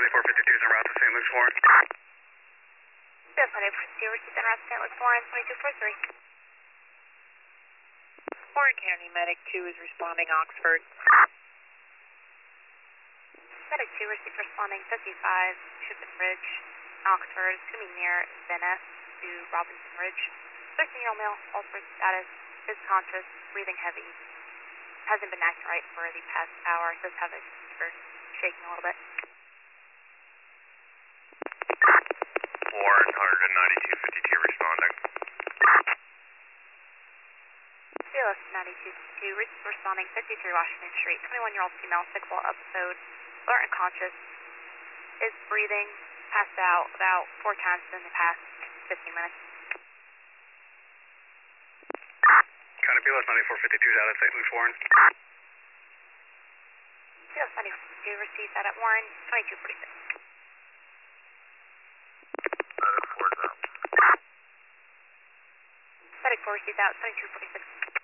9452 is en route to St. Luke's Warren. Yes, 9452 received en route to St. Luke's Warren, 2243. Warren County Medic 2 is responding Oxford. Medic 2 received responding 55, Shippen Ridge, Oxford. It's going to be near Venice to Robinson Ridge. 13-year-old male, altered status, is conscious, breathing heavy. Hasn't been acting right for the past hour, does have a fever, shaking a little bit. Warren, 19252 responding. CLS 9252, responding 53 Washington Street, 21-year-old female, sexual episode, alert and conscious, is breathing, passed out about 4 times in the past 15 minutes. County PLS 9452 is out at St. Luke's Warren. CLS 9252 received that at Warren, 2246. Medic 4 is out. Medic 4 received out, 2246.